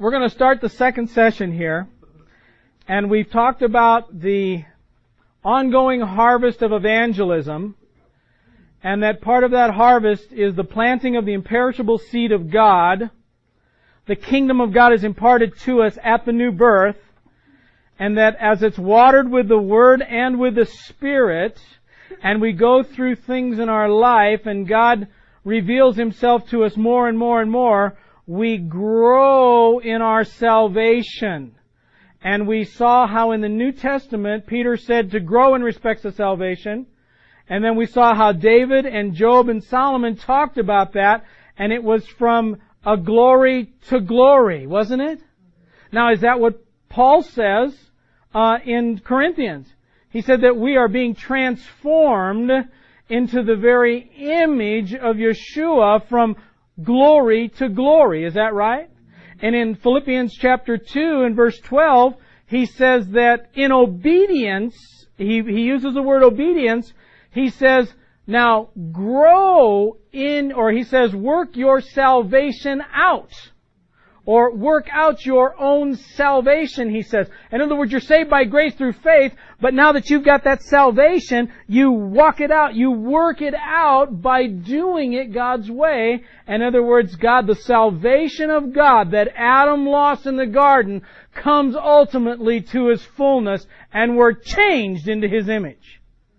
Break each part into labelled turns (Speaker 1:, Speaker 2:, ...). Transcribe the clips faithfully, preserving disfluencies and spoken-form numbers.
Speaker 1: we're going to start the second session here. And we've talked about the ongoing harvest of evangelism. And that part of that harvest is the planting of the imperishable seed of God. The kingdom of God is imparted to us at the new birth. And that as it's watered with the Word and with the Spirit, and we go through things in our life and God reveals Himself to us more and more and more, we grow in our salvation. And we saw how in the New Testament Peter said to grow in respects of salvation. And then we saw how David and Job and Solomon talked about that, and it was from a glory to glory, wasn't it? Now, is that what Paul says uh, in Corinthians? He said that we are being transformed into the very image of Yeshua from glory to glory. Is that right? And in Philippians chapter two and verse twelve, he says that in obedience, he, he uses the word obedience, he says, now grow in, or he says, work your salvation out. Or work out your own salvation, he says. In other words, you're saved by grace through faith, but now that you've got that salvation, you walk it out, you work it out by doing it God's way. In other words, God, the salvation of God that Adam lost in the garden comes ultimately to His fullness, and we're changed into His image.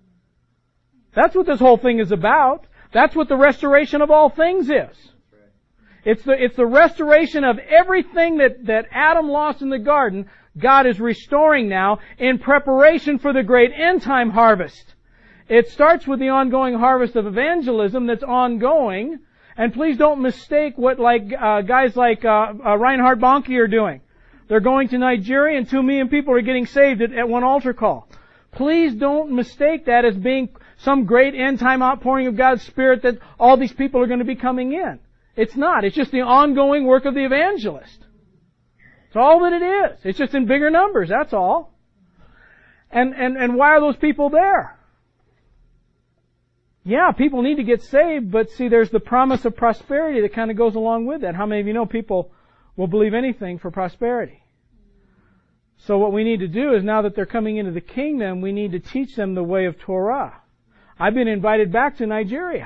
Speaker 1: That's what this whole thing is about. That's what the restoration of all things is. It's the, it's the restoration of everything that, that Adam lost in the garden. God is restoring now in preparation for the great end time harvest. It starts with the ongoing harvest of evangelism that's ongoing. And please don't mistake what like uh, guys like uh, uh, Reinhard Bonnke are doing. They're going to Nigeria and two million people are getting saved at, at one altar call. Please don't mistake that as being some great end time outpouring of God's Spirit that all these people are going to be coming in. It's not. It's just the ongoing work of the evangelist. It's all that it is. It's just in bigger numbers, that's all. And, and, and why are those people there? Yeah, people need to get saved, but see, there's the promise of prosperity that kind of goes along with that. How many of you know people will believe anything for prosperity? So what we need to do is now that they're coming into the kingdom, we need to teach them the way of Torah. I've been invited back to Nigeria.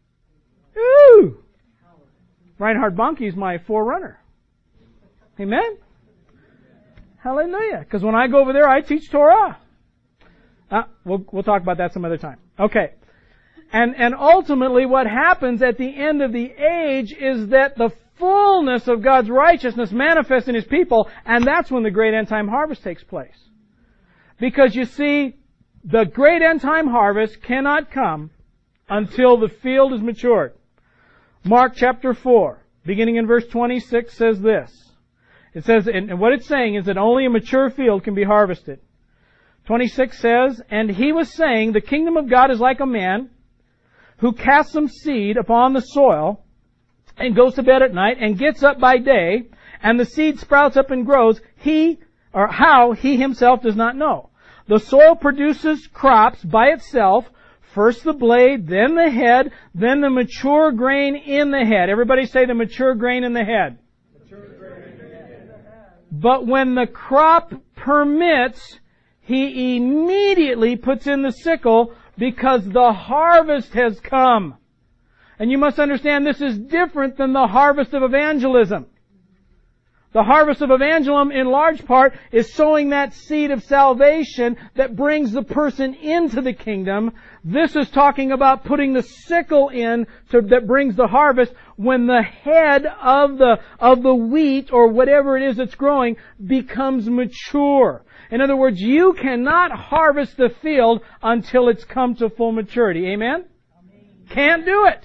Speaker 1: Ooh! Reinhard Bonnke is my forerunner. Amen? Hallelujah. Because when I go over there, I teach Torah. Uh, we'll, we'll talk about that some other time. Okay. And, and ultimately what happens at the end of the age is that the fullness of God's righteousness manifests in His people, and that's when the great end time harvest takes place. Because you see, the great end time harvest cannot come until the field is matured. Mark chapter four, beginning in verse twenty-six, says this. It says, and what it's saying is that only a mature field can be harvested. twenty-six says, and he was saying, the kingdom of God is like a man who casts some seed upon the soil and goes to bed at night and gets up by day, and the seed sprouts up and grows. He, or how, he himself does not know. The soil produces crops by itself, first the blade, then the head, then the mature grain in the head. Everybody say the mature grain in the head. Mature grain in the head. But when the crop permits, he immediately puts in the sickle because the harvest has come. And you must understand this is different than the harvest of evangelism. The harvest of evangelism, in large part, is sowing that seed of salvation that brings the person into the kingdom. This is talking about putting the sickle in to, that brings the harvest when the head of the, of the wheat or whatever it is that's growing becomes mature. In other words, you cannot harvest the field until it's come to full maturity. Amen? Amen. Can't do it.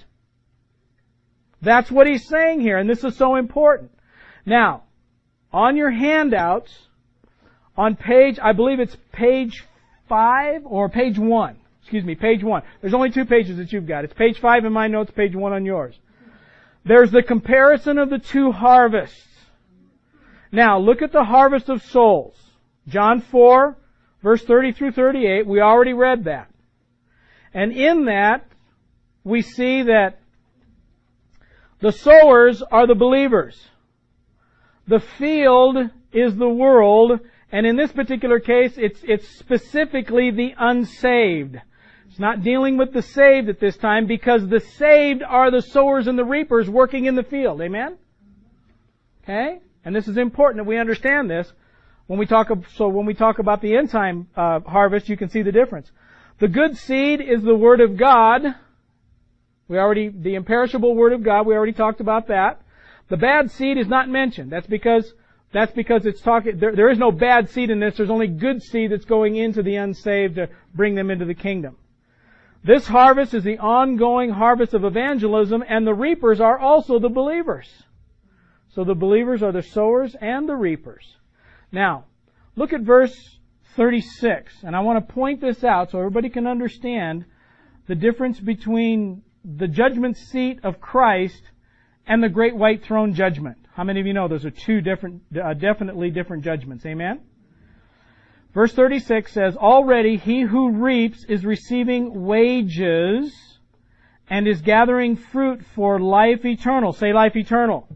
Speaker 1: That's what he's saying here, and this is so important. Now, on your handouts, on page, I believe it's page five or page one. Excuse me, page one. There's only two pages that you've got. It's page five in my notes, page one on yours. There's the comparison of the two harvests. Now, look at the harvest of souls. John four, verse thirty through thirty-eight. We already read that. And in that, we see that the sowers are the believers. The field is the world, and in this particular case, it's, it's specifically the unsaved. It's not dealing with the saved at this time, because the saved are the sowers and the reapers working in the field. Amen? Okay? And this is important that we understand this. When we talk, so when we talk about the end time uh, harvest, you can see the difference. The good seed is the Word of God. We already, the imperishable Word of God, we already talked about that. The bad seed is not mentioned. That's because, that's because it's talking, there, there is no bad seed in this. There's only good seed that's going into the unsaved to bring them into the kingdom. This harvest is the ongoing harvest of evangelism, and the reapers are also the believers. So the believers are the sowers and the reapers. Now, look at verse thirty-six, and I want to point this out so everybody can understand the difference between the judgment seat of Christ and the great white throne judgment. How many of you know those are two different, uh, definitely different judgments? Amen? Verse thirty-six says, "Already he who reaps is receiving wages and is gathering fruit for life eternal." Say life eternal.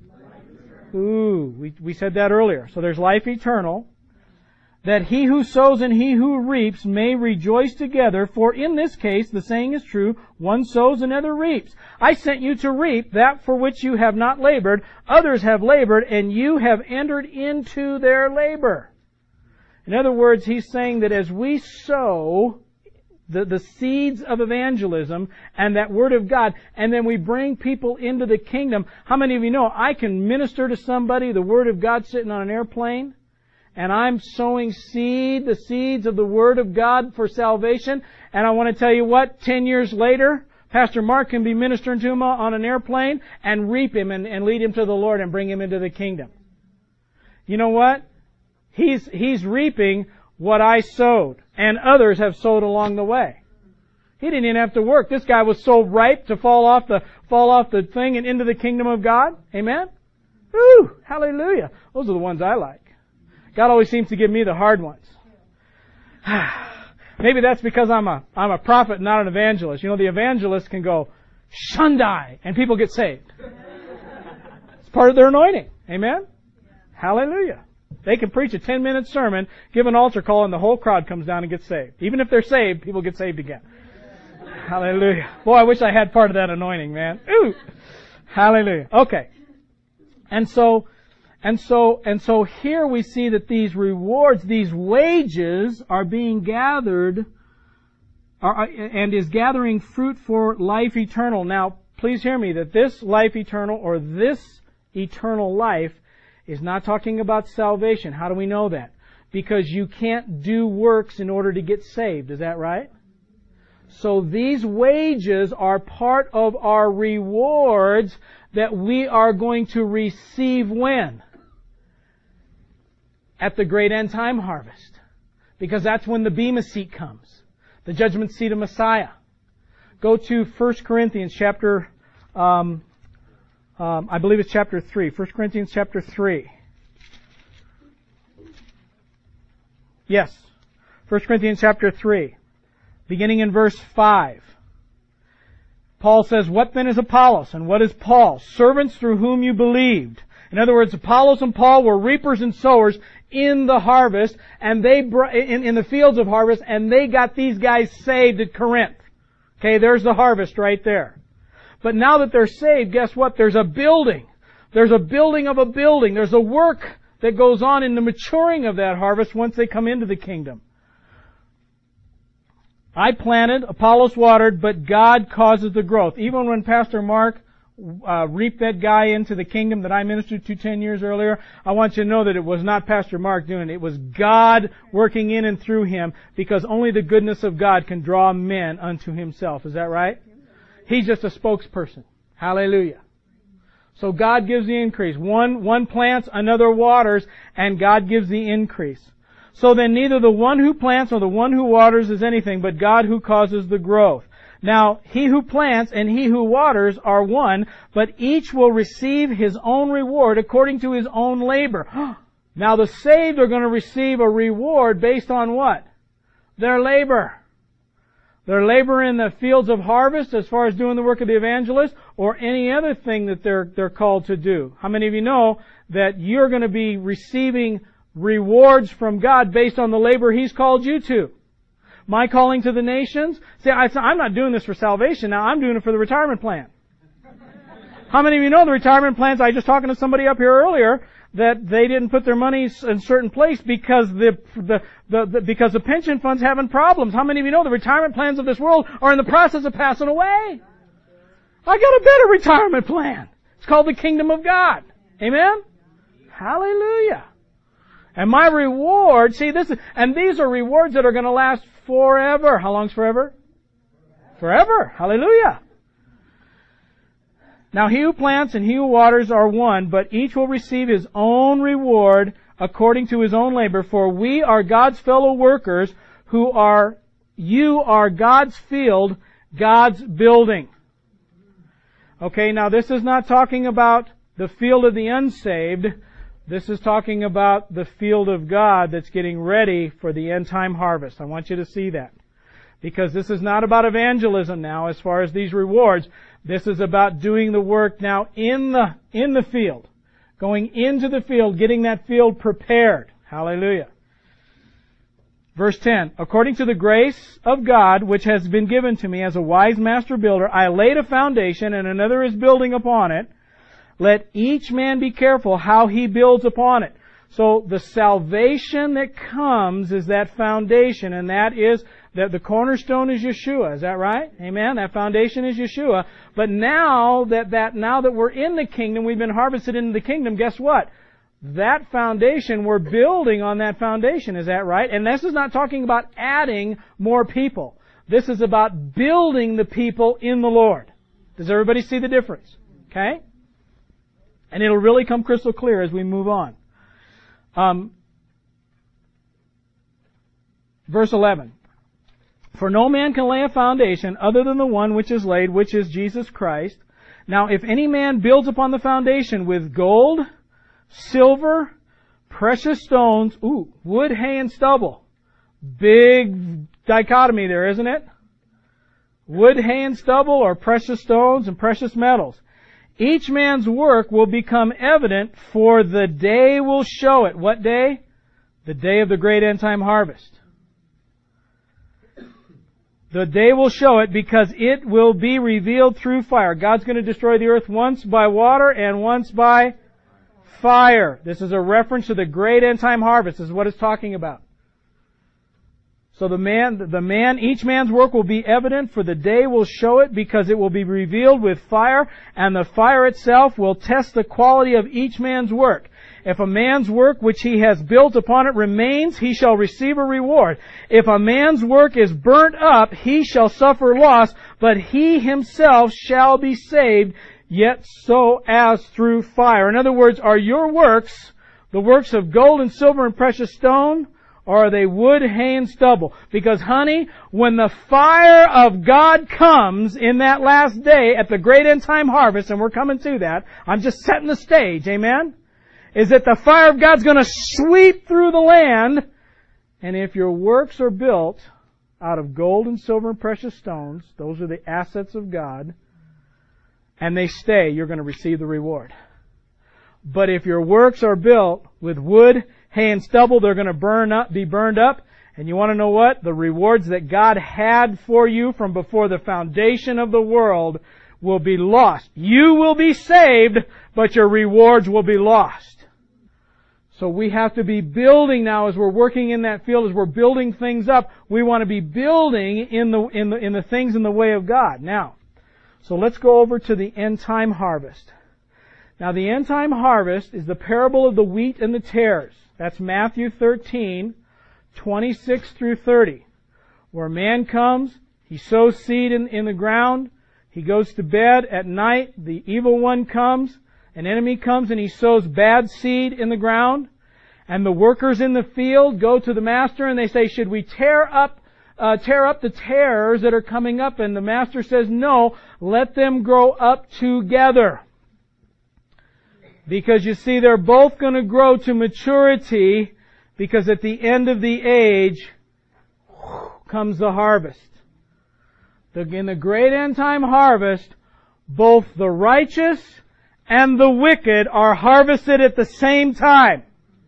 Speaker 1: Ooh, we, we said that earlier. So there's life eternal. "That he who sows and he who reaps may rejoice together, for in this case the saying is true, one sows, another reaps. I sent you to reap that for which you have not labored. Others have labored, and you have entered into their labor." In other words, he's saying that as we sow the, the seeds of evangelism and that Word of God, and then we bring people into the kingdom. How many of you know I can minister to somebody the Word of God sitting on an airplane, and I'm sowing seed, the seeds of the Word of God for salvation, and I want to tell you what, ten years later, Pastor Mark can be ministering to him on an airplane and reap him and, and lead him to the Lord and bring him into the kingdom. You know what? He's, he's reaping what I sowed, and others have sowed along the way. He didn't even have to work. This guy was so ripe to fall off the, fall off the thing and into the kingdom of God. Amen? Woo! Hallelujah. Those are the ones I like. God always seems to give me the hard ones. Maybe that's because I'm a, I'm a prophet, not an evangelist. You know, the evangelist can go, Shundai, and people get saved. It's part of their anointing. Amen? Hallelujah. They can preach a ten-minute sermon, give an altar call, and the whole crowd comes down and gets saved. Even if they're saved, people get saved again. Hallelujah. Boy, I wish I had part of that anointing, man. Ooh! Hallelujah. Okay. And so, and so, and so here we see that these rewards, these wages are being gathered, are, and is gathering fruit for life eternal. Now, please hear me, that this life eternal, or this eternal life, is not talking about salvation. How do we know that? Because you can't do works in order to get saved. Is that right? So these wages are part of our rewards that we are going to receive when? At the great end time harvest. Because that's when the Bema seat comes. The judgment seat of Messiah. Go to First Corinthians chapter... Um, Um, I believe it's chapter three. First Corinthians chapter three. Yes. First Corinthians chapter three. Beginning in verse five. Paul says, "What then is Apollos, and what is Paul? Servants through whom you believed." In other words, Apollos and Paul were reapers and sowers in the harvest, and they br- in, in the fields of harvest, and they got these guys saved at Corinth. Okay, there's the harvest right there. But now that they're saved, guess what? There's a building. There's a building of a building. There's a work that goes on in the maturing of that harvest once they come into the kingdom. I planted, Apollos watered, but God causes the growth. Even when Pastor Mark uh, reaped that guy into the kingdom that I ministered to ten years earlier, I want you to know that it was not Pastor Mark doing it. It was God working in and through him, because only the goodness of God can draw men unto Himself. Is that right? He's just a spokesperson. Hallelujah. So God gives the increase. One, one plants, another waters, and God gives the increase. So then neither the one who plants nor the one who waters is anything, but God who causes the growth. Now, he who plants and he who waters are one, but each will receive his own reward according to his own labor. Now the saved are going to receive a reward based on what? Their labor. their labor in the fields of harvest as far as doing the work of the evangelist, or any other thing that they're, they're called to do. How many of you know that you're going to be receiving rewards from God based on the labor He's called you to? My calling to the nations? See, I, I'm not doing this for salvation now. I'm doing it for the retirement plan. How many of you know the retirement plans? I was just talking to somebody up here earlier that they didn't put their money in a certain place because the, the, the, the because the pension fund's having problems. How many of you know the retirement plans of this world are in the process of passing away? I got a better retirement plan. It's called the Kingdom of God. Amen? Hallelujah. And my reward, see this is, and these are rewards that are going to last forever. How long's forever? Forever. Hallelujah. Now he who plants and he who waters are one, but each will receive his own reward according to his own labor. For we are God's fellow workers, who are, you are God's field, God's building. Okay, now this is not talking about the field of the unsaved. This is talking about the field of God that's getting ready for the end time harvest. I want you to see that. Because this is not about evangelism now as far as these rewards. This is about doing the work now in the, in the field. Going into the field, getting that field prepared. Hallelujah. Verse ten. According to the grace of God which has been given to me as a wise master builder, I laid a foundation and another is building upon it. Let each man be careful how he builds upon it. So the salvation that comes is that foundation, and that is that the cornerstone is Yeshua. Is that right? Amen. That foundation is Yeshua. But now that, that now that we're in the kingdom, we've been harvested into the kingdom, guess what? That foundation, we're building on that foundation. Is that right? And this is not talking about adding more people. This is about building the people in the Lord. Does everybody see the difference? Okay? And it'll really come crystal clear as we move on. Um, verse eleven. For no man can lay a foundation other than the one which is laid, which is Jesus Christ. Now if any man builds upon the foundation with gold, silver, precious stones, ooh, wood, hay, and stubble. Big dichotomy there, isn't it? Wood, hay, and stubble, or precious stones and precious metals. Each man's work will become evident, for the day will show it. What day? The day of the great end time harvest. The day will show it because it will be revealed through fire. God's going to destroy the earth once by water and once by fire. This is a reference to the great end time harvest. This is what it's talking about. So the man, the man, each man's work will be evident, for the day will show it because it will be revealed with fire, and the fire itself will test the quality of each man's work. If a man's work which he has built upon it remains, he shall receive a reward. If a man's work is burnt up, he shall suffer loss, but he himself shall be saved, yet so as through fire. In other words, are your works the works of gold and silver and precious stone, or are they wood, hay, and stubble? Because, honey, when the fire of God comes in that last day at the great end time harvest, and we're coming to that, I'm just setting the stage, amen? Is that the fire of God's going to sweep through the land, and if your works are built out of gold and silver and precious stones, those are the assets of God, and they stay, you're going to receive the reward. But if your works are built with wood, hay, and stubble, they're going to burn up, be burned up. And you want to know what? The rewards that God had for you from before the foundation of the world will be lost. You will be saved, but your rewards will be lost. So we have to be building now as we're working in that field, as we're building things up. We want to be building in the, in the, in the things in the way of God. Now, so let's go over to the end time harvest. Now the end time harvest is the parable of the wheat and the tares. That's Matthew thirteen, twenty-six through thirty. Where a man comes, he sows seed in, in the ground, he goes to bed at night, the evil one comes, an enemy comes and he sows bad seed in the ground, and the workers in the field go to the master and they say, should we tear up uh, tear up the tares that are coming up? And the master says, no, let them grow up together. Because you see, they're both going to grow to maturity, because at the end of the age comes the harvest. The, in the great end time harvest, both the righteous and the wicked are harvested at the same time.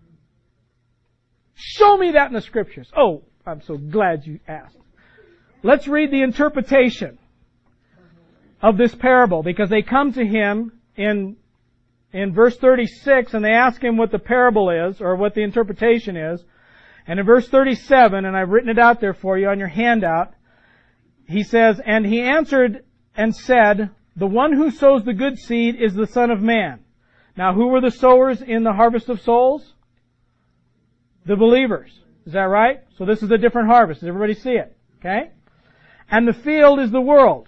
Speaker 1: Show me that in the Scriptures. Oh, I'm so glad you asked. Let's read the interpretation of this parable, because they come to him in, in verse thirty-six and they ask him what the parable is, or what the interpretation is. And in verse thirty-seven, and I've written it out there for you on your handout, he says, "And he answered and said, the one who sows the good seed is the Son of Man." Now, who were the sowers in the harvest of souls? The believers. Is that right? So this is a different harvest. Does everybody see it? Okay? "And the field is the world."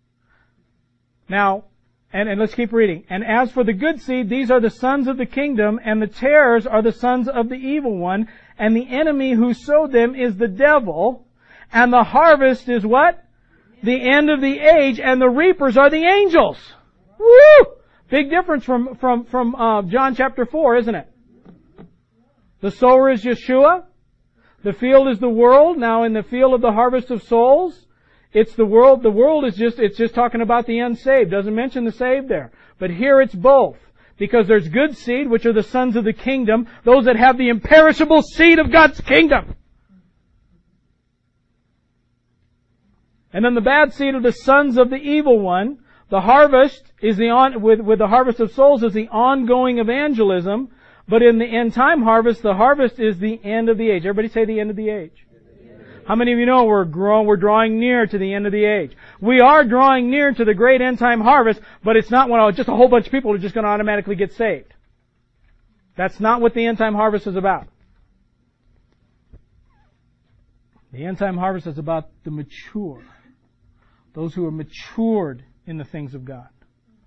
Speaker 1: Now, and, and let's keep reading. "And as for the good seed, these are the sons of the kingdom, and the tares are the sons of the evil one, and the enemy who sowed them is the devil, and the harvest is what? The end of the age, and the reapers are the angels." Woo! Big difference from, from, from uh, John chapter four, isn't it? The sower is Yeshua. The field is the world. Now in the field of the harvest of souls, it's the world. The world is just, it's just talking about the unsaved. Doesn't mention the saved there. But here it's both. Because there's good seed, which are the sons of the kingdom, those that have the imperishable seed of God's kingdom. And then the bad seed of the sons of the evil one. The harvest is the on, with, with the harvest of souls is the ongoing evangelism. But in the end time harvest, the harvest is the end of the age. Everybody say the end of the age. How many of you know we're growing, we're drawing near to the end of the age? We are drawing near to the great end time harvest, but it's not when just a whole bunch of people are just going to automatically get saved. That's not what the end time harvest is about. The end time harvest is about the mature. Those who are matured in the things of God.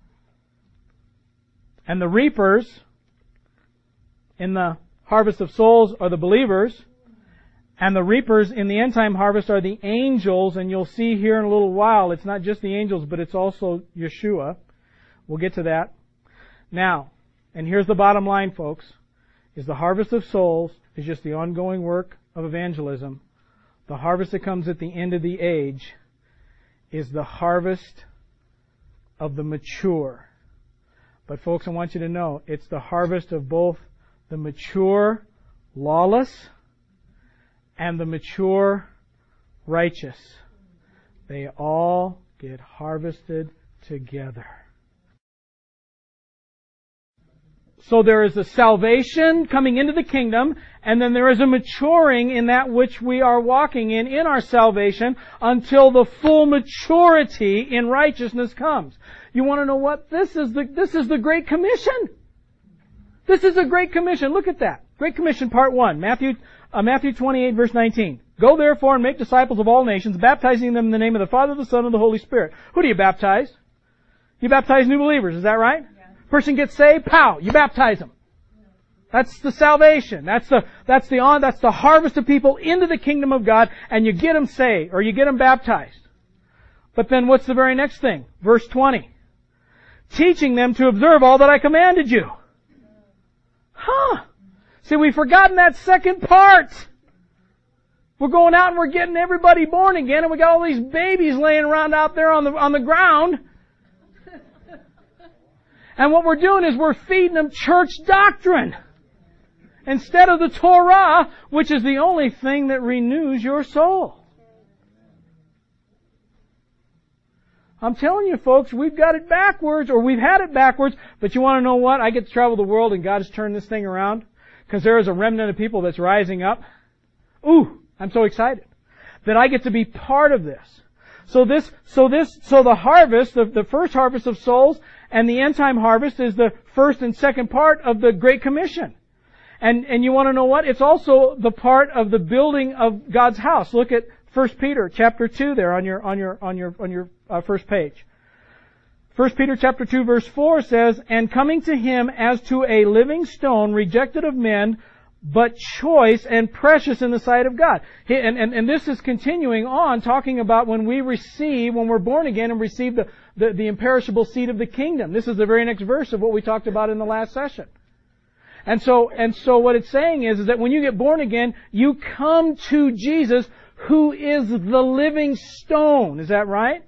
Speaker 1: And the reapers in the harvest of souls are the believers. And the reapers in the end time harvest are the angels, and you'll see here in a little while, it's not just the angels, but it's also Yeshua. We'll get to that. Now, and here's the bottom line, folks, is the harvest of souls is just the ongoing work of evangelism. The harvest that comes at the end of the age is the harvest of the mature. But folks, I want you to know, it's the harvest of both the mature lawless and the mature righteous. They all get harvested together. So there is a salvation coming into the kingdom, and then there is a maturing in that which we are walking in, in our salvation, until the full maturity in righteousness comes. You want to know what? This is the, this is the Great Commission. This is a Great Commission. Look at that. Great Commission Part one. Matthew, uh, Matthew twenty-eight verse nineteen. "Go therefore and make disciples of all nations, baptizing them in the name of the Father, the Son, and the Holy Spirit." Who do you baptize? You baptize new believers. Is that right? Yeah. Person gets saved, pow, you baptize them. That's the salvation. That's the, that's the on, that's the harvest of people into the kingdom of God, and you get them saved, or you get them baptized. But then what's the very next thing? Verse twenty. "Teaching them to observe all that I commanded you." Huh. See, we've forgotten that second part. We're going out and we're getting everybody born again, and we got all these babies laying around out there on the, on the ground. And what we're doing is we're feeding them church doctrine instead of the Torah, which is the only thing that renews your soul. I'm telling you, folks, we've got it backwards, or we've had it backwards, but you want to know what? I get to travel the world, and God has turned this thing around, because there is a remnant of people that's rising up. Ooh, I'm so excited that I get to be part of this. So this, so this, so the harvest, the, the first harvest of souls, and the end time harvest is the first and second part of the Great Commission. And, and you want to know what? It's also the part of the building of God's house. Look at First Peter chapter two there on your, on your, on your, on your uh, first page. First Peter chapter two verse four says, "And coming to Him as to a living stone, rejected of men, but choice and precious in the sight of God." And, and, and this is continuing on, talking about when we receive, when we're born again and receive the, the, the imperishable seed of the kingdom. This is the very next verse of what we talked about in the last session. And so, and so what it's saying is, is that when you get born again, you come to Jesus, who is the living stone. Is that right?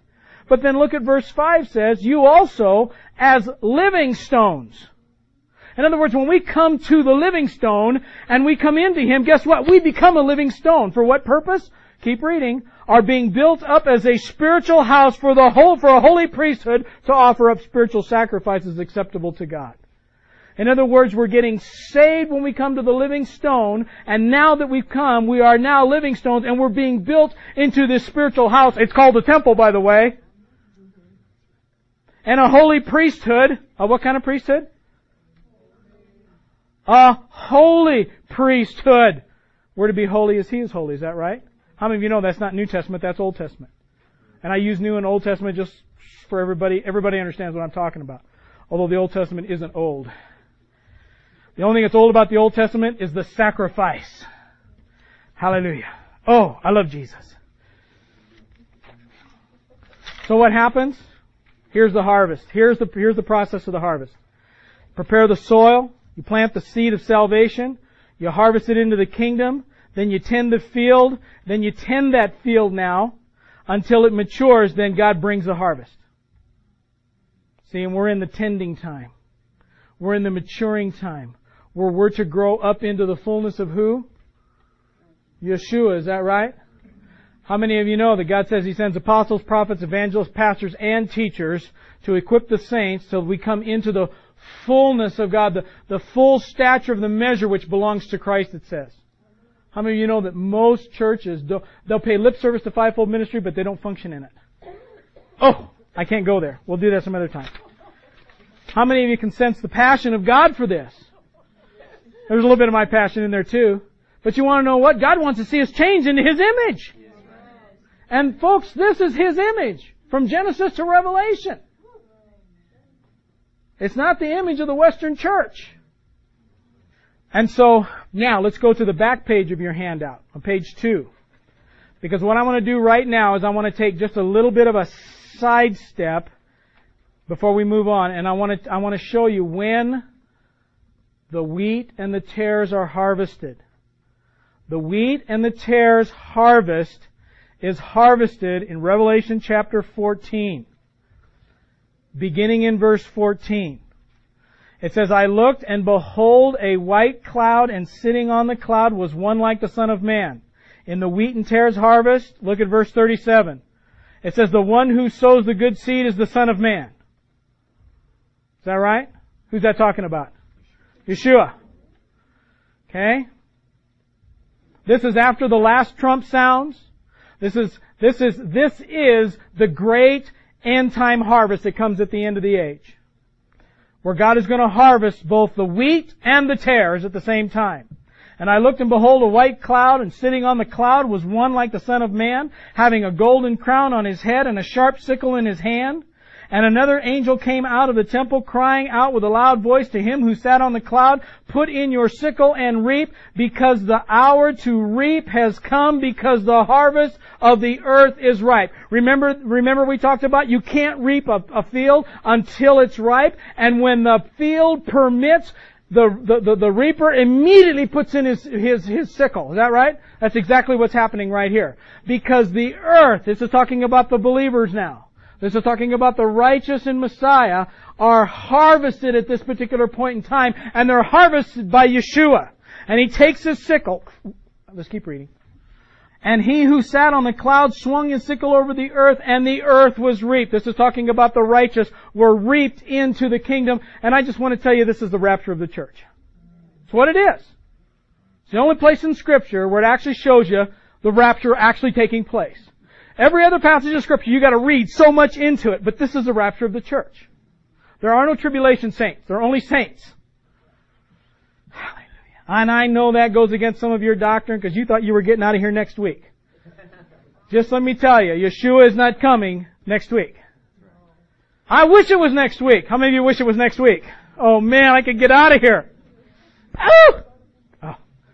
Speaker 1: But then look at verse five says, you also as living stones. In other words, when we come to the living stone and we come into Him, guess what? We become a living stone. For what purpose? Keep reading. Are being built up as a spiritual house for the whole, for a holy priesthood to offer up spiritual sacrifices acceptable to God. In other words, we're getting saved when we come to the living stone, and now that we've come, we are now living stones, and we're being built into this spiritual house. It's called the temple, by the way. And a holy priesthood. A what kind of priesthood? A holy priesthood. We're to be holy as He is holy. Is that right? How many of you know that's not New Testament, that's Old Testament? And I use New and Old Testament just for everybody. Everybody understands what I'm talking about. Although the Old Testament isn't old. The only thing that's old about the Old Testament is the sacrifice. Hallelujah. Oh, I love Jesus. So what happens? Here's the harvest. Here's the, here's the process of the harvest. Prepare the soil. You plant the seed of salvation. You harvest it into the kingdom. Then you tend the field. Then you tend that field now until it matures. Then God brings the harvest. See, and we're in the tending time. We're in the maturing time. Where we're to grow up into the fullness of who? Yeshua, is that right? How many of you know that God says He sends apostles, prophets, evangelists, pastors, and teachers to equip the saints till we come into the fullness of God, the, the full stature of the measure which belongs to Christ, it says. How many of you know that most churches, they'll pay lip service to fivefold ministry, but they don't function in it? Oh, I can't go there. We'll do that some other time. How many of you can sense the passion of God for this? There's a little bit of my passion in there too. But you want to know what? God wants to see us change into His image. And folks, this is His image. From Genesis to Revelation. It's not the image of the Western church. And so, now let's go to the back page of your handout, on page two. Because what I want to do right now is I want to take just a little bit of a sidestep before we move on. And I want to, I want to show you when the wheat and the tares are harvested. The wheat and the tares harvest is harvested in Revelation chapter fourteen. Beginning in verse fourteen. It says, I looked, and behold, a white cloud, and sitting on the cloud was one like the Son of Man. In the wheat and tares harvest, look at verse thirty-seven. It says, the one who sows the good seed is the Son of Man. Is that right? Who's that talking about? Yeshua. Okay? This is after the last trump sounds. This is, this is, this is the great end time harvest that comes at the end of the age. Where God is going to harvest both the wheat and the tares at the same time. And I looked, and behold, a white cloud, and sitting on the cloud was one like the Son of Man, having a golden crown on his head and a sharp sickle in his hand. And another angel came out of the temple, crying out with a loud voice to him who sat on the cloud, put in your sickle and reap, because the hour to reap has come, because the harvest of the earth is ripe. Remember, remember we talked about you can't reap a, a field until it's ripe, and when the field permits, the, the, the, the reaper immediately puts in his, his, his sickle. Is that right? That's exactly what's happening right here. Because the earth, this is talking about the believers now. This is talking about the righteous in Messiah are harvested at this particular point in time, and they're harvested by Yeshua. And He takes His sickle. Let's keep reading. And He who sat on the cloud swung His sickle over the earth, and the earth was reaped. This is talking about the righteous were reaped into the kingdom. And I just want to tell you, this is the rapture of the church. It's what it is. It's the only place in Scripture where it actually shows you the rapture actually taking place. Every other passage of Scripture, you got to read so much into it, but this is the rapture of the church. There are no tribulation saints. There are only saints. Hallelujah. And I know that goes against some of your doctrine because you thought you were getting out of here next week. Just let me tell you, Yeshua is not coming next week. I wish it was next week. How many of you wish it was next week? Oh man, I could get out of here. Oh! Oh.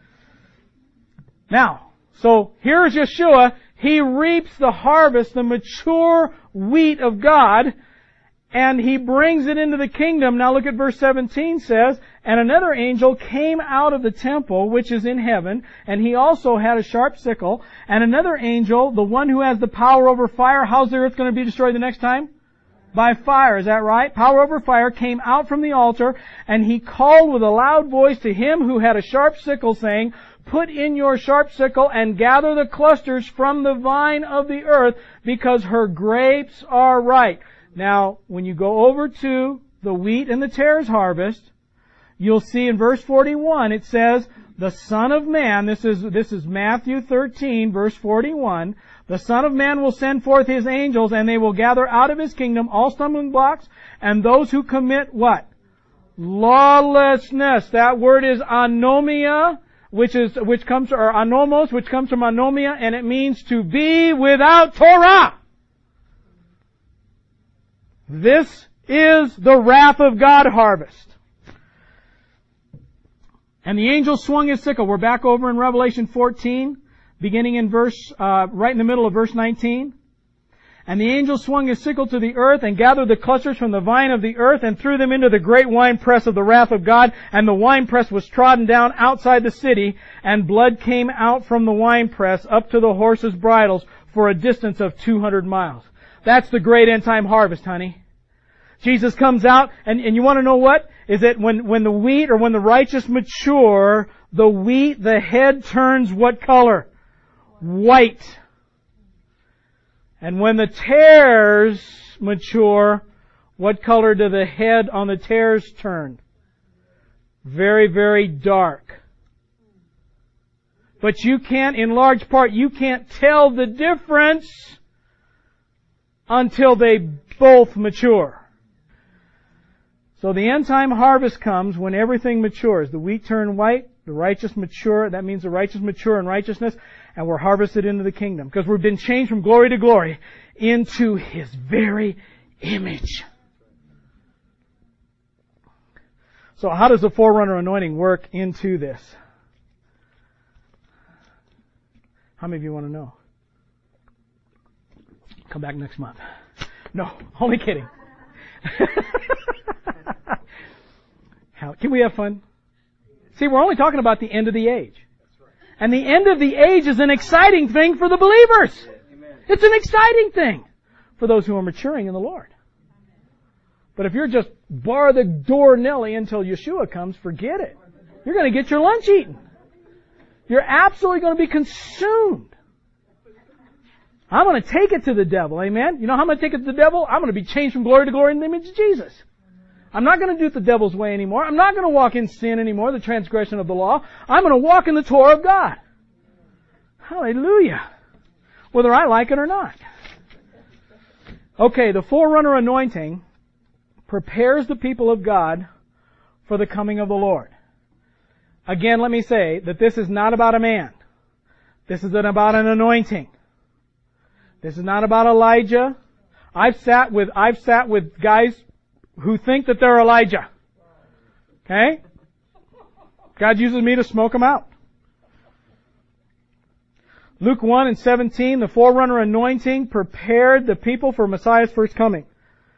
Speaker 1: Now, so here's Yeshua. He reaps the harvest, the mature wheat of God, and he brings it into the kingdom. Now look at verse seventeen says, and another angel came out of the temple which is in heaven, and he also had a sharp sickle. And another angel, the one who has the power over fire, how's the earth going to be destroyed the next time? By fire, is that right? Power over fire came out from the altar, and he called with a loud voice to him who had a sharp sickle, saying, put in your sharp sickle and gather the clusters from the vine of the earth, because her grapes are ripe. Now, when you go over to the wheat and the tares harvest, you'll see in verse forty-one, it says, the Son of Man, this is, this is Matthew thirteen, verse forty-one, the Son of Man will send forth His angels, and they will gather out of His kingdom all stumbling blocks, and those who commit what? Lawlessness. That word is anomia, which is, which comes, or anomos, which comes from anomia, and it means to be without Torah. This is the wrath of God harvest. And the angel swung his sickle. We're back over in Revelation fourteen, beginning in verse, uh, right in the middle of verse nineteen. And the angel swung his sickle to the earth and gathered the clusters from the vine of the earth and threw them into the great winepress of the wrath of God. And the winepress was trodden down outside the city, and blood came out from the winepress up to the horses' bridles for a distance of two hundred miles. That's the great end time harvest, honey. Jesus comes out, and, and you want to know what? Is that when, when the wheat or when the righteous mature, the wheat, the head turns what color? White. And when the tares mature, what color do the head on the tares turn? Very, very dark. But you can't, in large part, you can't tell the difference until they both mature. So the end time harvest comes when everything matures. The wheat turn white, the righteous mature. That means the righteous mature in righteousness, and we're harvested into the kingdom. Because we've been changed from glory to glory into His very image. So how does the forerunner anointing work into this? How many of you want to know? Come back next month. No, only kidding. How, can we have fun? See, we're only talking about the end of the age. And the end of the age is an exciting thing for the believers. It's an exciting thing for those who are maturing in the Lord. But if you're just bar the door Nelly until Yeshua comes, forget it. You're going to get your lunch eaten. You're absolutely going to be consumed. I'm going to take it to the devil, amen? You know how I'm going to take it to the devil? I'm going to be changed from glory to glory in the image of Jesus. I'm not going to do it the devil's way anymore. I'm not going to walk in sin anymore, the transgression of the law. I'm going to walk in the Torah of God. Hallelujah. Whether I like it or not. Okay, the forerunner anointing prepares the people of God for the coming of the Lord. Again, let me say that this is not about a man. This is about an anointing. This is not about Elijah. I've sat with, I've sat with guys who think that they're Elijah. Okay? God uses me to smoke them out. Luke one and seventeen, the forerunner anointing prepared the people for Messiah's first coming.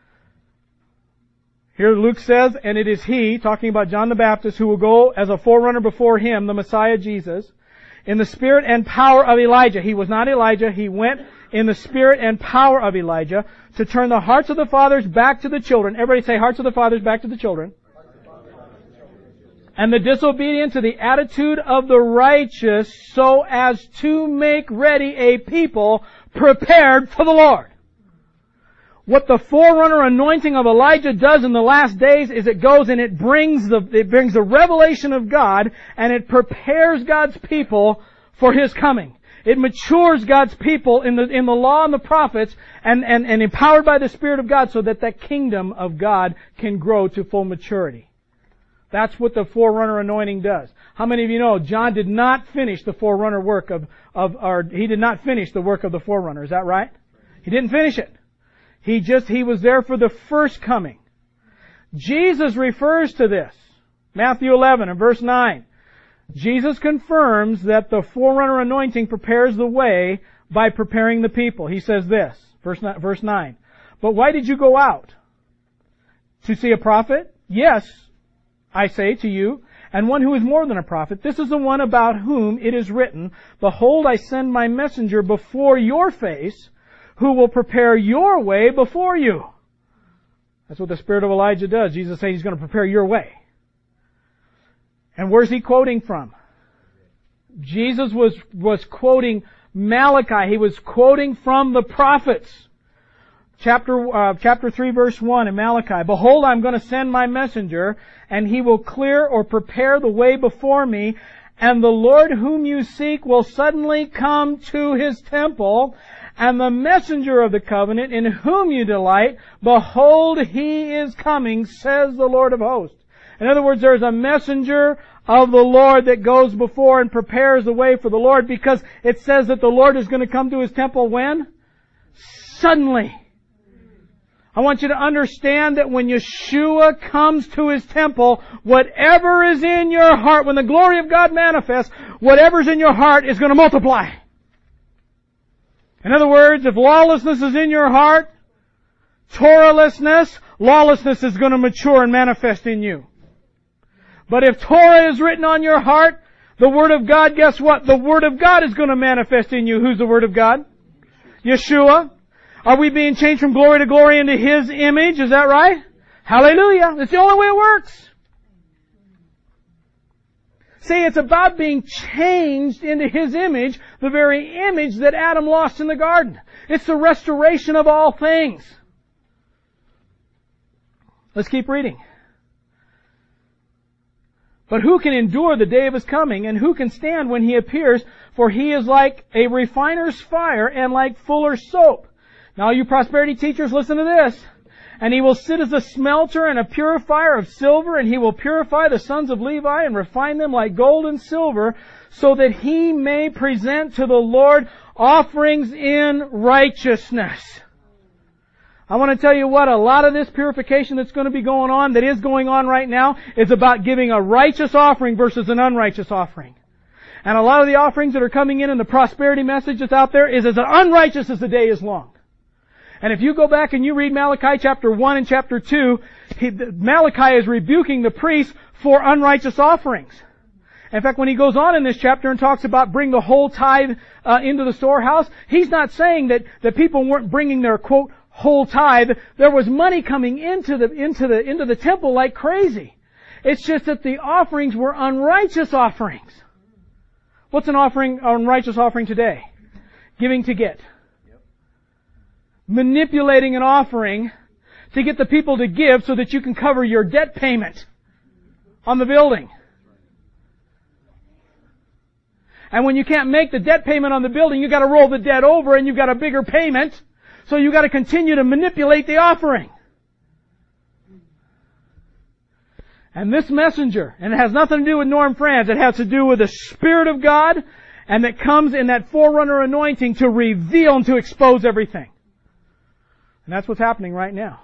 Speaker 1: Here Luke says, and it is He, talking about John the Baptist, who will go as a forerunner before Him, the Messiah Jesus, in the spirit and power of Elijah. He was not Elijah. He went in the spirit and power of Elijah to turn the hearts of the fathers back to the children. Everybody say, hearts of the fathers back to the children. And the disobedient to the attitude of the righteous, so as to make ready a people prepared for the Lord. What the forerunner anointing of Elijah does in the last days is it goes and it brings the, it brings the revelation of God, and it prepares God's people for His coming. It matures God's people in the, in the law and the prophets, and, and, and empowered by the Spirit of God, so that that kingdom of God can grow to full maturity. That's what the forerunner anointing does. How many of you know John did not finish the forerunner work of, of, or he did not finish the work of the forerunner? Is that right? He didn't finish it. He just, he was there for the first coming. Jesus refers to this. Matthew eleven and verse nine. Jesus confirms that the forerunner anointing prepares the way by preparing the people. He says this, verse nine, but why did you go out? to see a prophet? Yes, I say to you, and one who is more than a prophet. This is the one about whom it is written, Behold, I send my messenger before your face, who will prepare your way before you. That's what the spirit of Elijah does. Jesus says He's going to prepare your way. And where's He quoting from? Jesus was, was quoting Malachi. He was quoting from the prophets. Chapter, uh, chapter three verse one in Malachi. Behold, I'm going to send my messenger, and he will clear or prepare the way before me, and the Lord whom you seek will suddenly come to His temple, and the messenger of the covenant in whom you delight, behold, He is coming, says the Lord of hosts. In other words, there's a messenger of the Lord that goes before and prepares the way for the Lord, because it says that the Lord is going to come to His temple when? Suddenly. I want you to understand that when Yeshua comes to His temple, whatever is in your heart, when the glory of God manifests, whatever's in your heart is going to multiply. In other words, if lawlessness is in your heart, Torahlessness, lawlessness is going to mature and manifest in you. But if Torah is written on your heart, the Word of God, guess what? The Word of God is going to manifest in you. Who's the Word of God? Yeshua. Are we being changed from glory to glory into His image? Is that right? Hallelujah. It's the only way it works. See, it's about being changed into His image, the very image that Adam lost in the garden. It's the restoration of all things. Let's keep reading. But who can endure the day of His coming, and who can stand when He appears? For He is like a refiner's fire and like fuller's soap. Now you prosperity teachers, listen to this. And He will sit as a smelter and a purifier of silver, and He will purify the sons of Levi and refine them like gold and silver, so that He may present to the Lord offerings in righteousness. I want to tell you what, a lot of this purification that's going to be going on, that is going on right now, is about giving a righteous offering versus an unrighteous offering. And a lot of the offerings that are coming in in the prosperity message that's out there is as unrighteous as the day is long. And if you go back and you read Malachi chapter one and chapter two, he, Malachi is rebuking the priests for unrighteous offerings. In fact, when he goes on in this chapter and talks about bring the whole tithe uh, into the storehouse, he's not saying that, that people weren't bringing their, quote, whole tithe. There was money coming into the, into the, into the temple like crazy. It's just that the offerings were unrighteous offerings. What's an offering, an unrighteous offering today? Giving to get. Manipulating an offering to get the people to give so that you can cover your debt payment on the building. And when you can't make the debt payment on the building, you've got to roll the debt over and you've got a bigger payment. So you've got to continue to manipulate the offering. And this messenger, and it has nothing to do with Norm Franz, it has to do with the Spirit of God, and that comes in that forerunner anointing to reveal and to expose everything. And that's what's happening right now.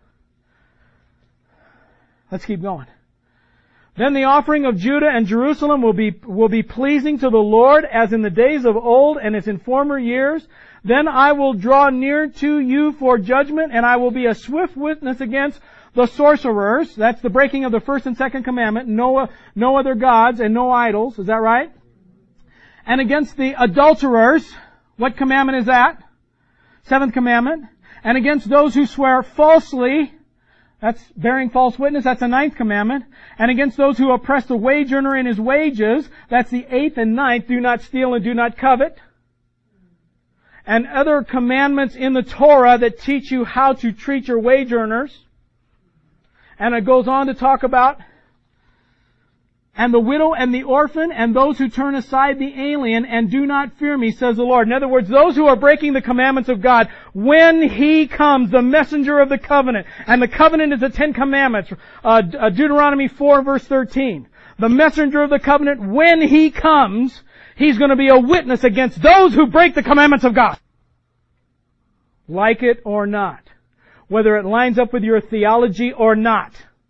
Speaker 1: Let's keep going. Then the offering of Judah and Jerusalem will be, will be pleasing to the Lord as in the days of old and as in former years. Then I will draw near to you for judgment, and I will be a swift witness against the sorcerers. That's the breaking of the first and second commandment. No, no other gods and no idols. Is that right? And against the adulterers. What commandment is that? Seventh commandment. And against those who swear falsely. That's bearing false witness. That's the ninth commandment. And against those who oppress the wage earner in his wages. That's the eighth and ninth. Do not steal and do not covet. And other commandments in the Torah that teach you how to treat your wage earners. And it goes on to talk about and the widow and the orphan and those who turn aside the alien and do not fear me, says the Lord. In other words, those who are breaking the commandments of God, when He comes, the messenger of the covenant, and the covenant is the Ten Commandments, uh, Deuteronomy four verse thirteen. The messenger of the covenant, when He comes, He's going to be a witness against those who break the commandments of God. Like it or not. Whether it lines up with your theology or not.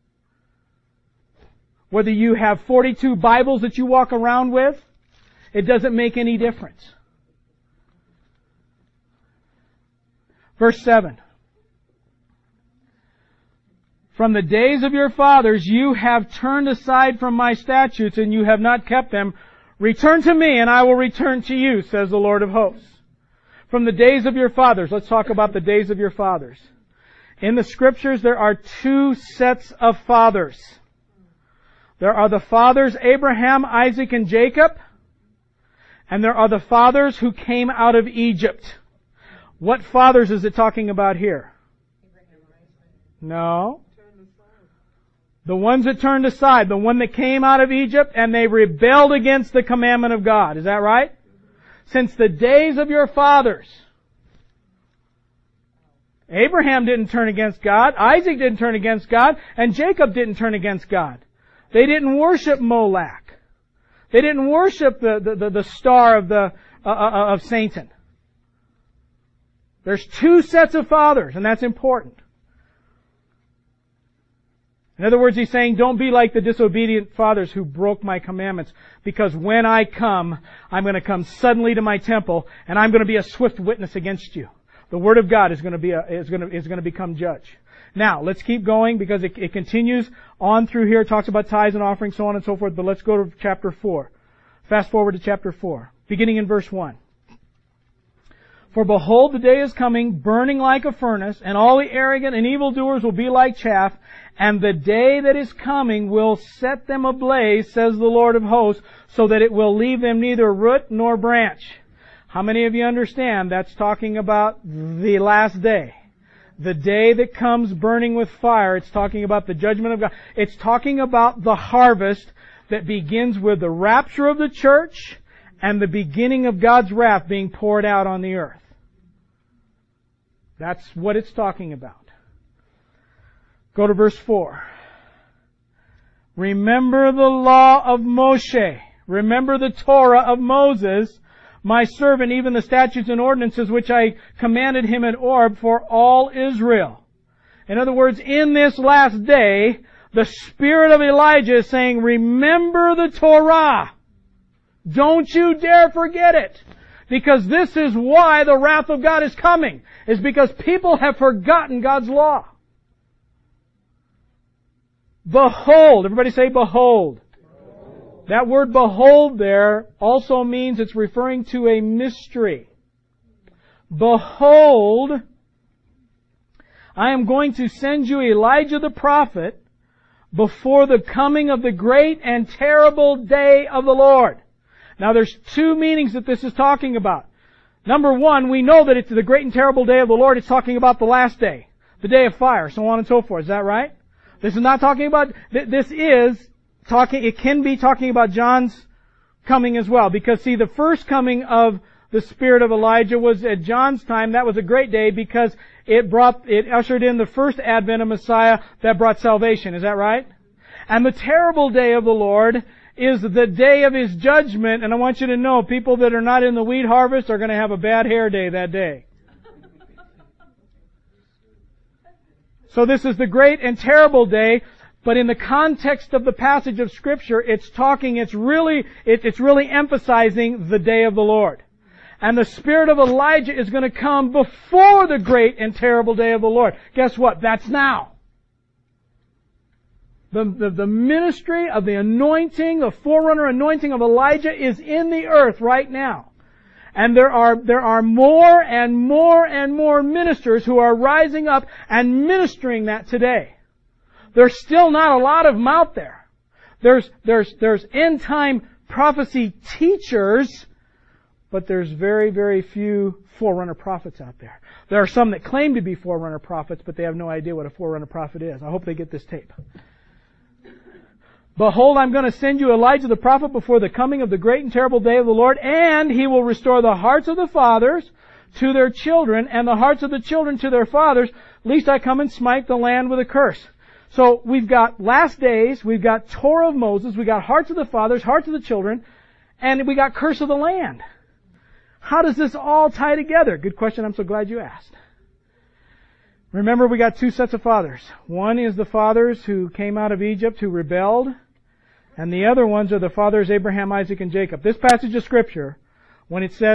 Speaker 1: Whether you have forty-two Bibles that you walk around with, it doesn't make any difference. Verse seven. From the days of your fathers you have turned aside from my statutes, and you have not kept them. Return to me, and I will return to you, says the Lord of hosts. From the days of your fathers. Let's talk about the days of your fathers. In the Scriptures, there are two sets of fathers. There are the fathers Abraham, Isaac, and Jacob. And there are the fathers who came out of Egypt. What fathers is it talking about here? No. The ones that turned aside. The one that came out of Egypt and they rebelled against the commandment of God. Is that right? Since the days of your fathers. Abraham didn't turn against God. Isaac didn't turn against God. And Jacob didn't turn against God. They didn't worship Molech. They didn't worship the, the, the, the star of the, uh, uh, of Satan. There's two sets of fathers, and that's important. In other words, he's saying, don't be like the disobedient fathers who broke my commandments, because when I come, I'm going to come suddenly to my temple, and I'm going to be a swift witness against you. The Word of God is going to be a, is going to, is going to become judge. Now, let's keep going, because it, it continues on through here. It talks about tithes and offerings, so on and so forth, but let's go to chapter four. Fast forward to chapter four, beginning in verse one. For behold, the day is coming, burning like a furnace, and all the arrogant and evildoers will be like chaff, and the day that is coming will set them ablaze, says the Lord of hosts, so that it will leave them neither root nor branch. How many of you understand that's talking about the last day? The day that comes burning with fire. It's talking about the judgment of God. It's talking about the harvest that begins with the rapture of the church and the beginning of God's wrath being poured out on the earth. That's what it's talking about. Go to verse four. Remember the law of Moshe. Remember the Torah of Moses, my servant, even the statutes and ordinances which I commanded him at Oreb for all Israel. In other words, in this last day, the spirit of Elijah is saying, remember the Torah. Don't you dare forget it. Because this is why the wrath of God is coming. Is because people have forgotten God's law. Behold. Everybody say behold. Behold. That word behold there also means it's referring to a mystery. Behold, I am going to send you Elijah the prophet before the coming of the great and terrible day of the Lord. Now there's two meanings that this is talking about. Number one, we know that it's the great and terrible day of the Lord. It's talking about the last day. The day of fire, so on and so forth. Is that right? This is not talking about, this is talking, it can be talking about John's coming as well. Because see, the first coming of the spirit of Elijah was at John's time. That was a great day because it brought, it ushered in the first advent of Messiah that brought salvation. Is that right? And the terrible day of the Lord is the day of His judgment. And I want you to know, people that are not in the wheat harvest are going to have a bad hair day that day. So this is the great and terrible day, but in the context of the passage of Scripture, it's talking, it's really, it, it's really emphasizing the day of the Lord. And the spirit of Elijah is going to come before the great and terrible day of the Lord. Guess what? That's now. The, the, the ministry of the anointing, the forerunner anointing of Elijah is in the earth right now. And there are, there are more and more and more ministers who are rising up and ministering that today. There's still not a lot of them out there. There's, there's, there's end time prophecy teachers, but there's very, very few forerunner prophets out there. There are some that claim to be forerunner prophets, but they have no idea what a forerunner prophet is. I hope they get this tape. Behold, I'm going to send you Elijah the prophet before the coming of the great and terrible day of the Lord, and He will restore the hearts of the fathers to their children, and the hearts of the children to their fathers, lest I come and smite the land with a curse. So we've got last days, we've got Torah of Moses, we've got hearts of the fathers, hearts of the children, and we got curse of the land. How does this all tie together? Good question. I'm so glad you asked. Remember, we got two sets of fathers. One is the fathers who came out of Egypt, who rebelled. And the other ones are the fathers Abraham, Isaac, and Jacob. This passage of Scripture, when it says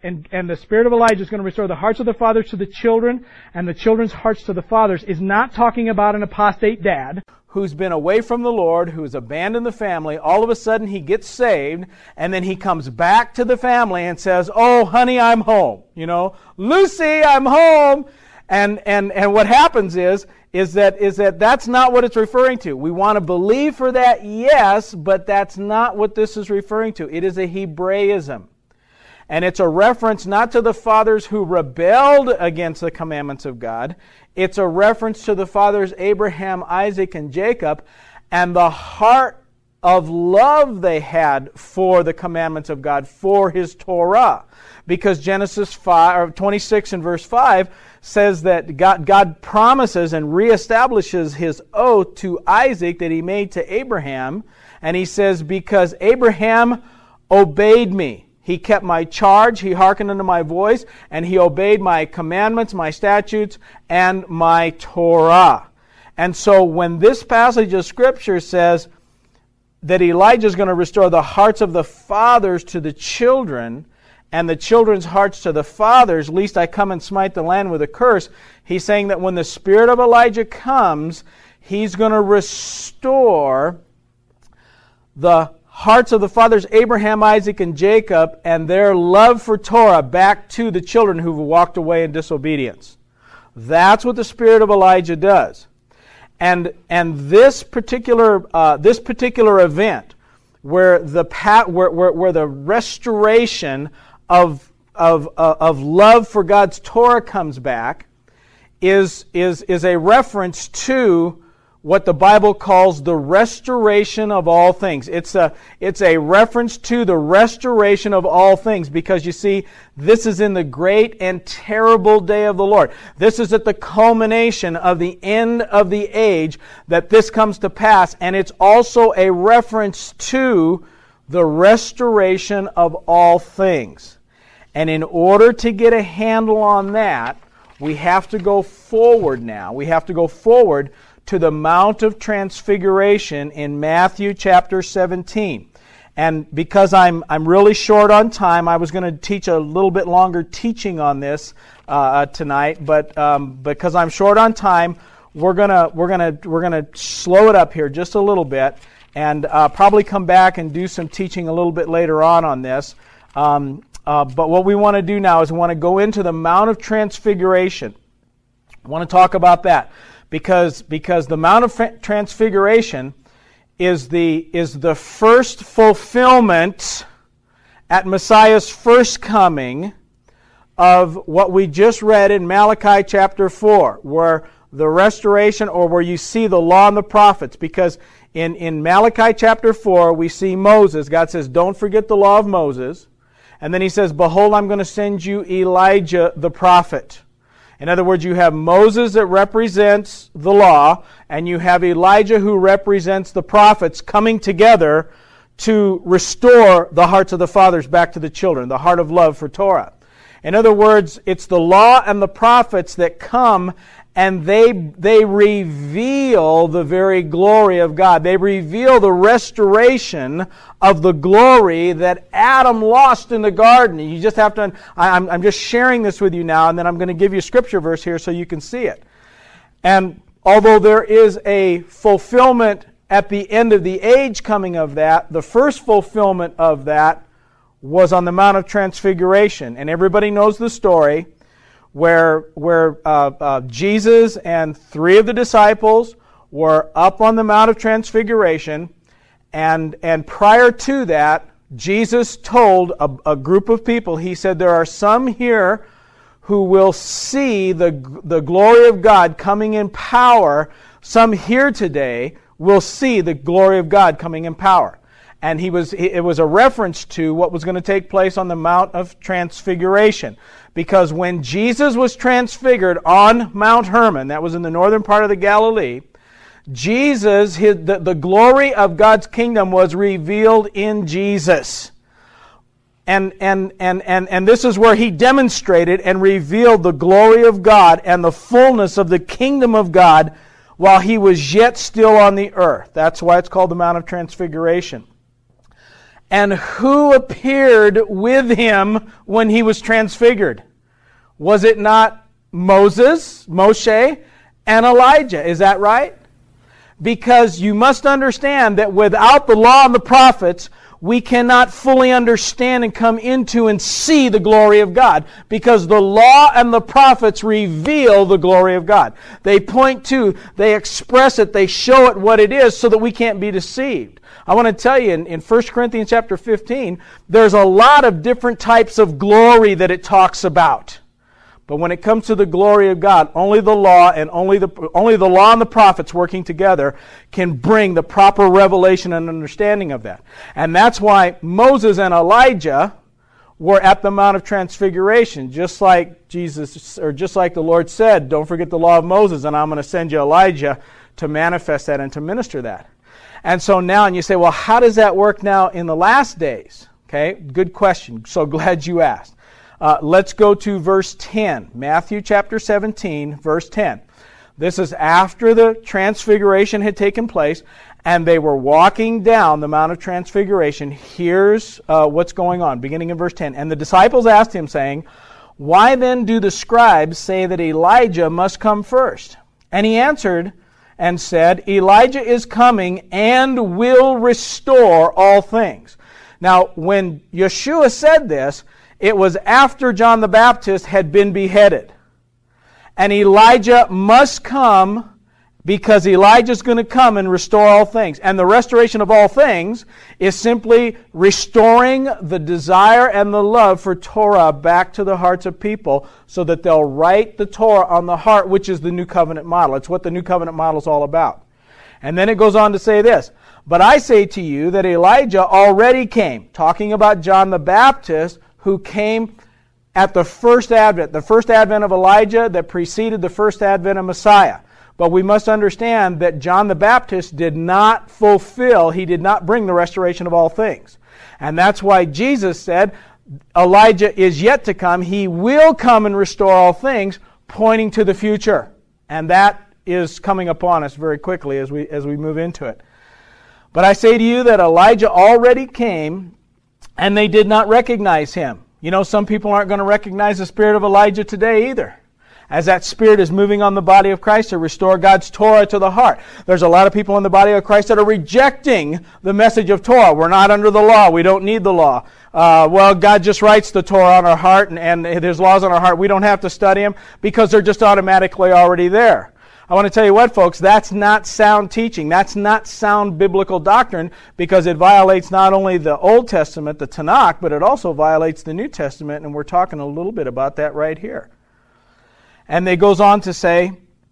Speaker 1: and, and the spirit of Elijah is going to restore the hearts of the fathers to the children and the children's hearts to the fathers is not talking about an apostate dad who's been away from the Lord, who's abandoned the family. All of a sudden he gets saved, and then he comes back to the family and says, "Oh, honey, I'm home." You know, "Lucy, I'm home." And and and what happens is is that is that that's not what it's referring to. We want to believe for that, yes, but that's not what this is referring to. It is a Hebraism. And it's a reference not to the fathers who rebelled against the commandments of God. It's a reference to the fathers Abraham, Isaac, and Jacob, and the heart of love they had for the commandments of God, for His Torah. Because Genesis five, or twenty-six and verse five says that God, God promises and reestablishes His oath to Isaac that He made to Abraham. And He says, because Abraham obeyed me. He kept my charge, he hearkened unto my voice, and he obeyed my commandments, my statutes, and my Torah. And so when this passage of Scripture says that Elijah is going to restore the hearts of the fathers to the children, and the children's hearts to the fathers, lest I come and smite the land with a curse, he's saying that when the spirit of Elijah comes, he's going to restore the hearts of the fathers Abraham, Isaac, and Jacob, and their love for Torah back to the children who've walked away in disobedience. That's what the spirit of Elijah does. And and this particular uh, this particular event, where the pa- where, where where the restoration of of uh, of love for God's Torah comes back, is is is a reference to what the Bible calls the restoration of all things. It's a, it's a reference to the restoration of all things, because you see, this is in the great and terrible day of the Lord. This is at the culmination of the end of the age that this comes to pass, and it's also a reference to the restoration of all things. And in order to get a handle on that, we have to go forward now. We have to go forward to the Mount of Transfiguration in Matthew chapter seventeen. And because I'm I'm really short on time, I was going to teach a little bit longer teaching on this uh, tonight, but um, because I'm short on time, we're gonna we're gonna we're gonna slow it up here just a little bit, and uh, probably come back and do some teaching a little bit later on on this. Um, uh, but what we want to do now is we want to go into the Mount of Transfiguration. I want to talk about that. Because, because the Mount of Transfiguration is the, is the first fulfillment at Messiah's first coming of what we just read in Malachi chapter four, where the restoration, or where you see the law and the prophets. Because in, in Malachi chapter four, we see Moses. God says, don't forget the law of Moses. And then He says, behold, I'm going to send you Elijah the prophet. In other words, you have Moses that represents the law, and you have Elijah who represents the prophets coming together to restore the hearts of the fathers back to the children, the heart of love for Torah. In other words, it's the law and the prophets that come, and they they reveal the very glory of God. They reveal the restoration of the glory that Adam lost in the garden. You just have to, I'm, I'm just sharing this with you now, and then I'm going to give you a scripture verse here so you can see it. And although there is a fulfillment at the end of the age coming of that, the first fulfillment of that was on the Mount of Transfiguration. And everybody knows the story where where uh, uh, Jesus and three of the disciples were up on the Mount of Transfiguration, and and prior to that, Jesus told a, a group of people, He said, there are some here who will see the, the glory of God coming in power. Some here today will see the glory of God coming in power. And he was it was a reference to what was going to take place on the Mount of Transfiguration. Because when Jesus was transfigured on Mount Hermon, that was in the northern part of the Galilee, Jesus, his, the, the glory of God's kingdom was revealed in Jesus. And, and, and, and, and this is where He demonstrated and revealed the glory of God and the fullness of the kingdom of God while He was yet still on the earth. That's why it's called the Mount of Transfiguration. And who appeared with him when he was transfigured? Was it not Moses, Moshe, and Elijah? Is that right? Because you must understand that without the law and the prophets, we cannot fully understand and come into and see the glory of God, because the law and the prophets reveal the glory of God. They point to, they express it, they show it what it is so that we can't be deceived. I want to tell you, in, in First Corinthians chapter fifteen, there's a lot of different types of glory that it talks about. But when it comes to the glory of God, only the law and only the only the law and the prophets working together can bring the proper revelation and understanding of that. And that's why Moses and Elijah were at the Mount of Transfiguration, just like Jesus, or just like the Lord said, don't forget the law of Moses, and I'm going to send you Elijah to manifest that and to minister that. And so now, and you say, well, how does that work now in the last days? Okay, good question. So glad you asked. Uh, let's go to verse ten. Matthew chapter seventeen, verse ten. This is after the transfiguration had taken place, and they were walking down the Mount of Transfiguration. Here's uh, what's going on, beginning in verse ten. And the disciples asked him, saying, why then do the scribes say that Elijah must come first? And he answered and said, Elijah is coming and will restore all things. Now, when Yeshua said this, it was after John the Baptist had been beheaded. And Elijah must come because Elijah's going to come and restore all things. And the restoration of all things is simply restoring the desire and the love for Torah back to the hearts of people so that they'll write the Torah on the heart, which is the New Covenant model. It's what the New Covenant model is all about. And then it goes on to say this, but I say to you that Elijah already came, talking about John the Baptist, who came at the first advent, the first advent of Elijah that preceded the first advent of Messiah. But we must understand that John the Baptist did not fulfill, he did not bring the restoration of all things. And that's why Jesus said, Elijah is yet to come, he will come and restore all things, pointing to the future. And that is coming upon us very quickly as we as we move into it. But I say to you that Elijah already came, and they did not recognize him. You know, some people aren't going to recognize the spirit of Elijah today either, as that spirit is moving on the body of Christ to restore God's Torah to the heart. There's a lot of people in the body of Christ that are rejecting the message of Torah. We're not under the law. We don't need the law. Uh, well, God just writes the Torah on our heart, and, and there's laws on our heart. We don't have to study them because they're just automatically already there. I want to tell you what, folks, that's not sound teaching. That's not sound biblical doctrine, because it violates not only the Old Testament, the Tanakh, but it also violates the New Testament, and we're talking a little bit about that right here. And they goes on to say,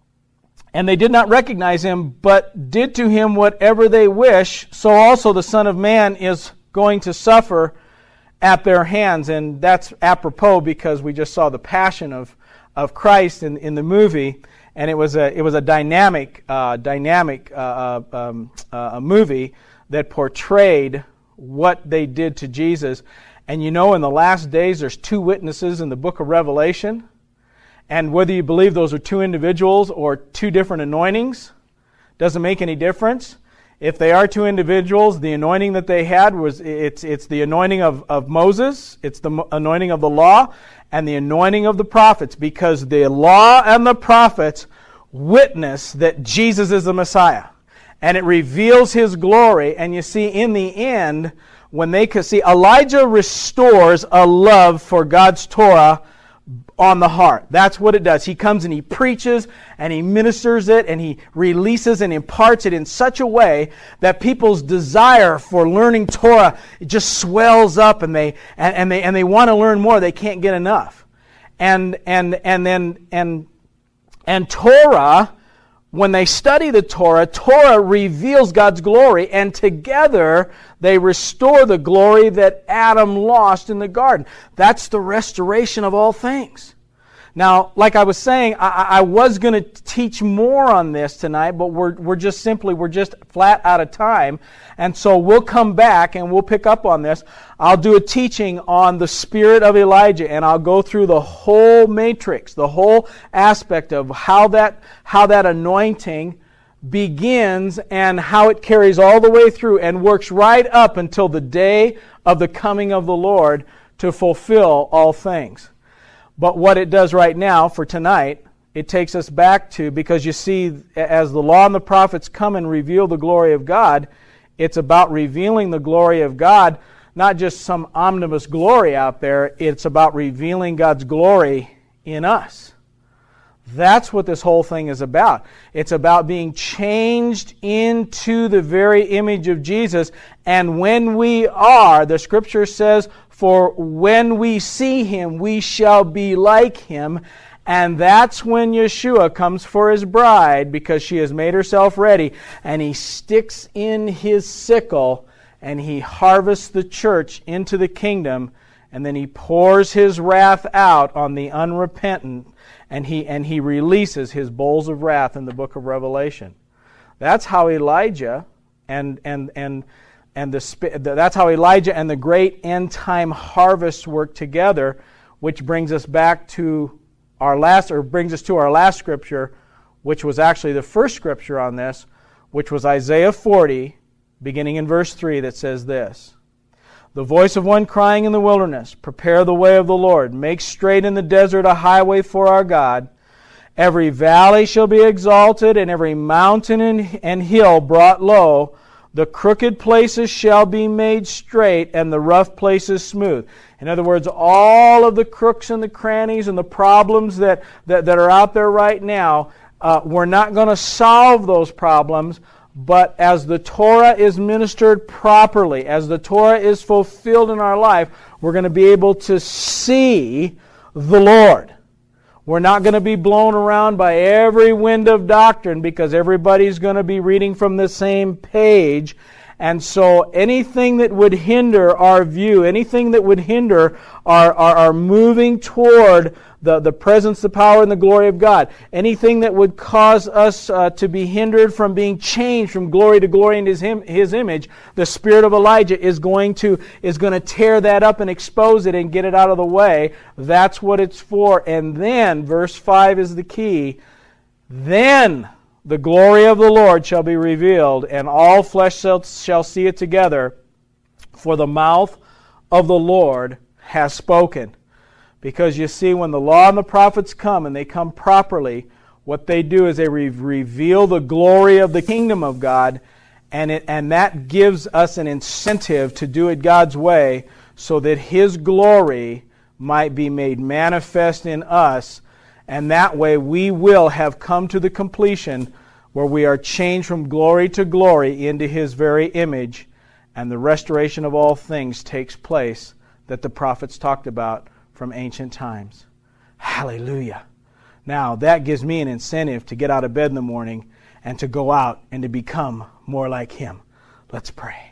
Speaker 1: and they did not recognize him, but did to him whatever they wish, so also the Son of Man is going to suffer at their hands. And that's apropos because we just saw the passion of, of Christ in, in the movie. And it was a it was a dynamic uh, dynamic uh, um, uh, a movie that portrayed what they did to Jesus. And you know, in the last days, there's two witnesses in the book of Revelation, and whether you believe those are two individuals or two different anointings doesn't make any difference. If they are two individuals, the anointing that they had was it's it's the anointing of, of Moses, it's the anointing of the law, and the anointing of the prophets, because the law and the prophets witness that Jesus is the Messiah. And it reveals His glory. And you see, in the end, when they could see, Elijah restores a love for God's Torah on the heart. That's what it does. He comes and he preaches and he ministers it and he releases and imparts it in such a way that people's desire for learning Torah, it just swells up, and they and, and they and they want to learn more. They can't get enough. And and and then and and Torah, when they study the Torah, Torah reveals God's glory, and together they restore the glory that Adam lost in the garden. That's the restoration of all things. Now, like I was saying, I, I was going to teach more on this tonight, but we're we're just simply, we're just flat out of time. And so we'll come back and we'll pick up on this. I'll do a teaching on the spirit of Elijah, and I'll go through the whole matrix, the whole aspect of how that how that anointing begins and how it carries all the way through and works right up until the day of the coming of the Lord to fulfill all things. But what it does right now for tonight, it takes us back to, because you see, as the law and the prophets come and reveal the glory of God, it's about revealing the glory of God, not just some omnibus glory out there, it's about revealing God's glory in us. That's what this whole thing is about. It's about being changed into the very image of Jesus. And when we are, the Scripture says, for when we see Him, we shall be like Him. And that's when Yeshua comes for His bride, because she has made herself ready. And He sticks in His sickle and He harvests the church into the kingdom. And then He pours His wrath out on the unrepentant. And he and he releases His bowls of wrath in the book of Revelation. That's how Elijah and and and and the that's how Elijah and the great end time harvest work together, which brings us back to our last or brings us to our last scripture, which was actually the first scripture on this, which was Isaiah forty, beginning in verse three, that says this: the voice of one crying in the wilderness, prepare the way of the Lord, make straight in the desert a highway for our God. Every valley shall be exalted, and every mountain and hill brought low. The crooked places shall be made straight, and the rough places smooth. In other words, all of the crooks and the crannies and the problems that, that, that are out there right now, uh, we're not going to solve those problems. But as the Torah is ministered properly, as the Torah is fulfilled in our life, we're going to be able to see the Lord. We're not going to be blown around by every wind of doctrine, because everybody's going to be reading from the same page. And so anything that would hinder our view, anything that would hinder our, our, our moving toward the, the presence, the power, and the glory of God, anything that would cause us uh, to be hindered from being changed from glory to glory in his, him, his image, the Spirit of Elijah is going to is going to tear that up and expose it and get it out of the way. That's what it's for. And then, verse five is the key, then the glory of the Lord shall be revealed, and all flesh shall, shall see it together, for the mouth of the Lord has spoken. Because you see, when the law and the prophets come, and they come properly, what they do is they re- reveal the glory of the kingdom of God, and it, and that gives us an incentive to do it God's way, so that His glory might be made manifest in us. And that way we will have come to the completion where we are changed from glory to glory into His very image, and the restoration of all things takes place that the prophets talked about from ancient times. Hallelujah. Now, that gives me an incentive to get out of bed in the morning and to go out and to become more like Him. Let's pray.